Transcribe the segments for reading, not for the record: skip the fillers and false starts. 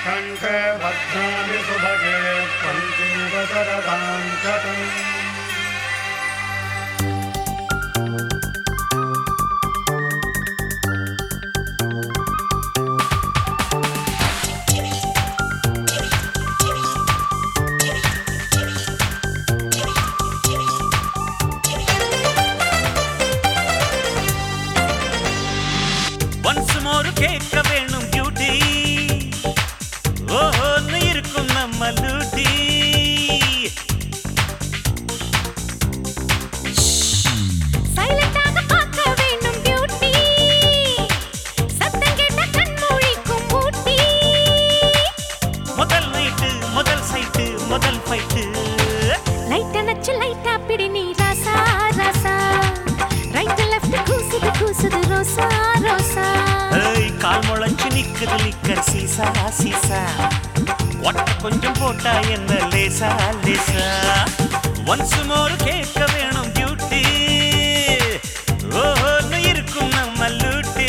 कण्ठे भद्राणि सुभगे त्वं शरदां शतम् Once more கேட்க வேணும் பியூட்டி ஓஹோ இருக்கும் நம்ம லூட்டி சைலண்டாக பார்க்க வேணும் பியூட்டி சத்தம் கேட்ட கண் மூடிக்கும் பூட்டி முதல் நைட்டு முதல் சைட்டு முதல் ஃபைட்டு லைட் அணைச்சு லைட்டா பிடி நீ ராசா ராசா ரைட் லெஃப்ட் கூசுது ரோசா ரோசா ஏய் கால் முளைச்சு நிக்குது லிக்கர் சீசா சீசா ஒட்ட கொஞ்சம் போட்டா என்ன லேசா லேசா ஒன்ஸ் மோர் கேட்க வேணும் பியூட்டி ஓஹோ இருக்கும் நம்ம லூட்டி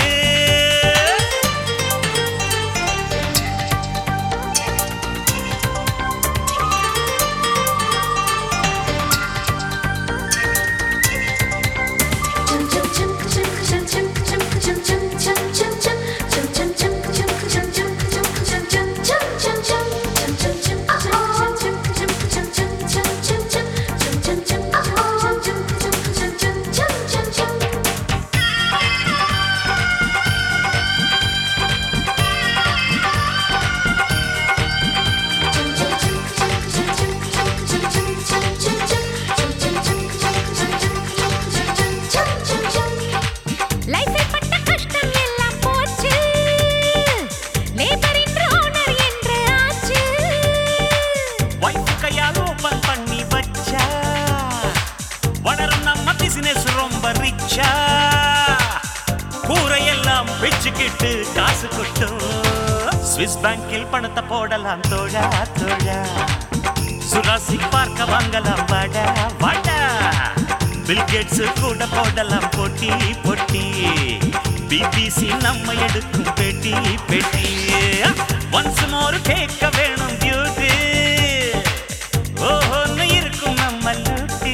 பிச்சுக்கிட்டு காசு கொட்டும் ஸ்விஸ் பேங்கில் பணத்தை போடலாம் தோழா தோழா சுராசி பார்க்க வாங்கலாம் வாடா வாடா பில்கேட்ஸ் கூட போடலாம் போட்டி போட்டி பிபிசி நம்ம எடுக்கும் பேட்டி பேட்டி ஒன்ஸ் மோர் கேட்க வேணும் பியூட்டி ஓஹோ இருக்கும் நம்ம லூட்டி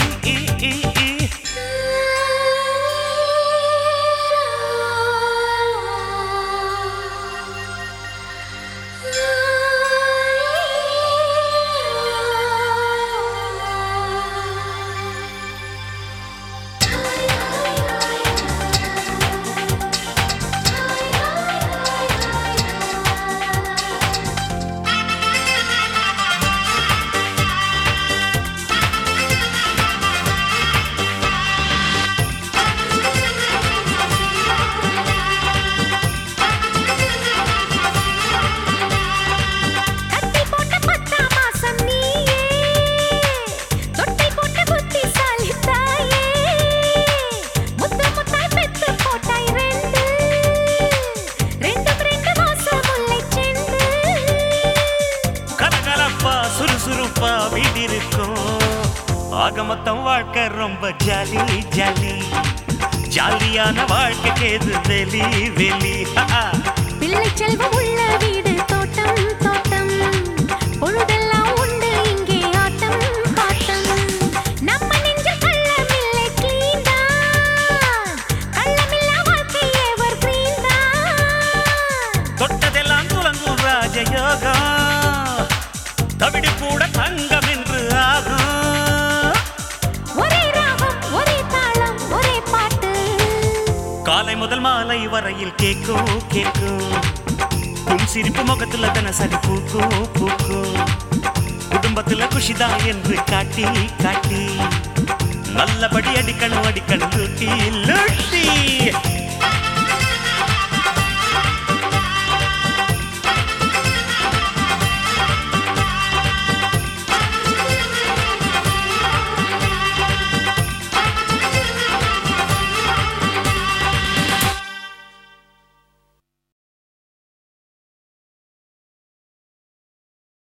ஆக மொத்தம் வாழ்க்கை ரொம்ப ஜாலி ஜாலி ஜாலியான வாழ்க்கைக்கு எது வெளி வெளி பிள்ளை செல்வம் உள்ள வீடு தோட்டம் தோட்டம் பொழுதெல்லாம் உண்டு இங்கே ஆட்டம் பாட்டம் நம்ம நெஞ்சில் கள்ளமில்லை க்ளீன் தான் கள்ளமில்லா வாழ்க்கை எவர் கிரீன் தான் தொட்டதெல்லாம் துலங்கும் ராஜயோகம் தவிடு கூட தங்கம் என்று ஆகும் காலை முதல் மாலை வரையில் கேக்கும் கேக்கும் உன் சிரிப்பு முகத்துல தினசரி பூக்கும் பூக்கும் குடும்பத்துல குஷிதான் என்று காட்டி காட்டி நல்லபடி அடிக்கணும் லூட்டி